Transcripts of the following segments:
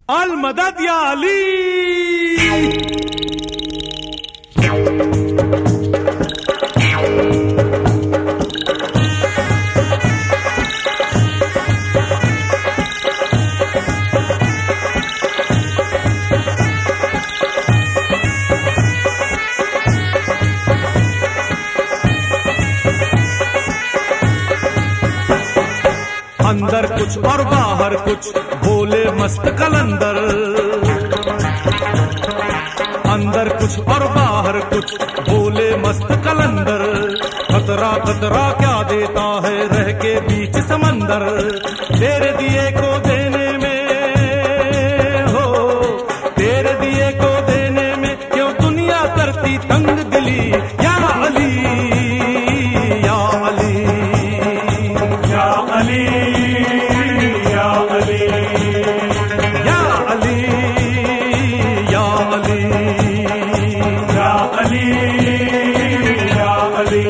अल मदद या अली। अंदर कुछ और बाहर कुछ बोले मस्त कलंदर, अंदर कुछ और बाहर कुछ बोले मस्त कलंदर। खतरा खतरा क्या देता है रह के बीच समंदर, तेरे दिए को देने में हो, तेरे दिए को देने में क्यों दुनिया करती तंग दिली। या अली या अली या अली या अली या अली या अली या अली या अली।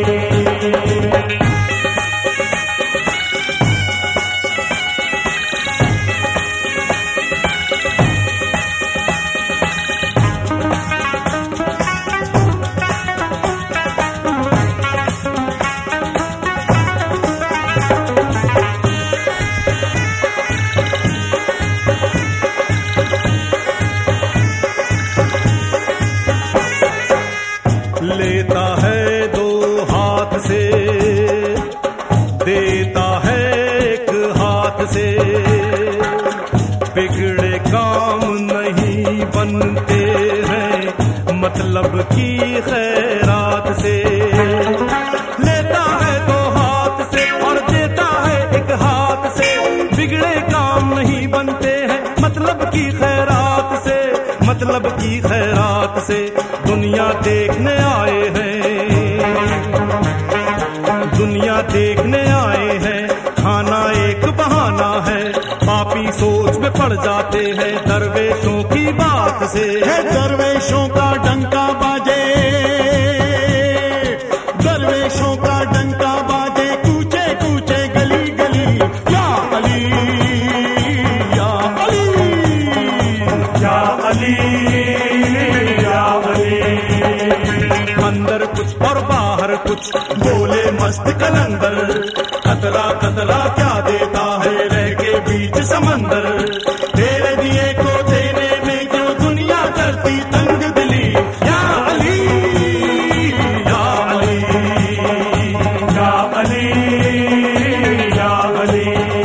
लेता है दो हाथ से, देता है एक हाथ से, बिगड़े काम नहीं बनते हैं मतलब की खैरात से। लेता है दो हाथ से और देता है एक हाथ से, बिगड़े काम नहीं बनते हैं मतलब की खैरात से, मतलब की खैरात से। दुनिया देखने आए हैं, दुनिया देखने आए हैं, खाना एक बहाना है, पापी सोच में पड़ जाते हैं दरवेशों की बात से। है दरवेशों का डंका बाजे, दरवेशों का डंका बाजे, कूचे कूचे गली गली। या अली या अली या अली या अली। अंदर कुछ और बाहर कुछ बोले मस्त कलंदर, खतरा खतरा क्या देता है रह के बीच समंदर। तेरे दिए को देने में क्यों दुनिया करती तंग दिली। या अली या अली या अली या अली।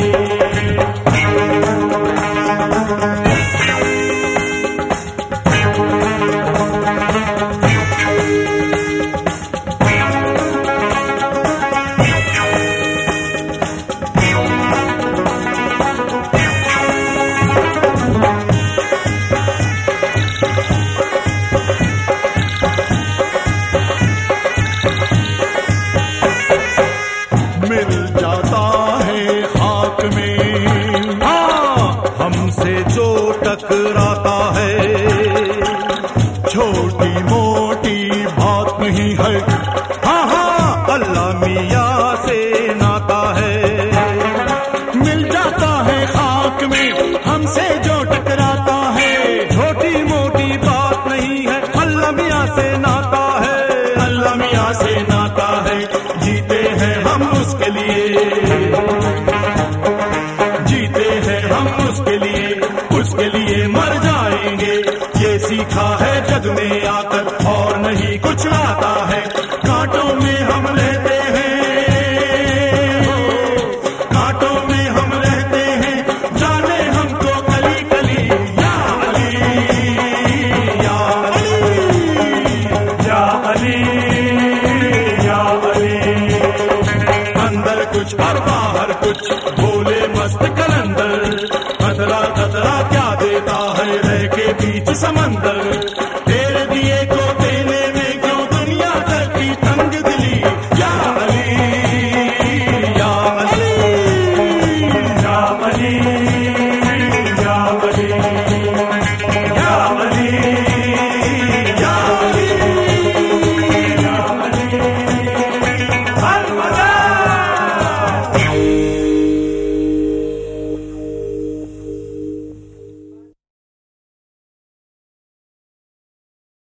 मिल जाता है खाक में हमसे जो टकराता है, छोटी मोटी बात नहीं है, हाँ हाँ अल्लाह मियाँ से नाता है। मिल जाता है खाक में हमसे जो टकराता है, छोटी मोटी बात नहीं है, अल्लाह मियाँ से नाता है, अल्लाह मियाँ से नाता है। जीते हैं हम उसके लिए, जीते हैं हम उसके लिए मर जाएंगे। ये सीखा है जग में आकर और नहीं कुछ आता है। कांटों में हम रहते हैं, कांटों में हम रहते हैं, जाने हमको कली कली। या अली या अली या अली या अली। अंदर कुछ और बाहर कुछ बोले मस्त कलंदर, खतरा खतरा क्या देता है रह के बीच समंदर।